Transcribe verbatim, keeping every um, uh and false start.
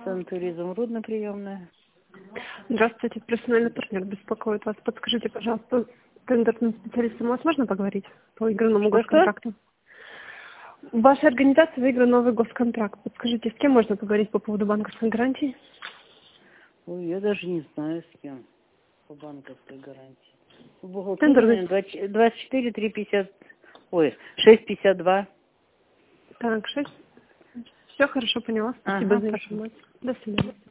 Центр изумрудная приемная. Здравствуйте, профессиональный партнер беспокоит вас. Подскажите, пожалуйста, с тендерным специалистом у вас можно поговорить по игранному госконтракту? В вашей организации выигран новый госконтракт. Подскажите, с кем можно поговорить по поводу банковской гарантии? Ой, я даже не знаю, с кем по банковской гарантии. В Тендерный... бухгалтерии двадцать четыре три пятьдесят, ой, шесть пятьдесят два. Так, шесть. Все хорошо, поняла. Спасибо Ага, за пожалуйста. информацию. До свидания.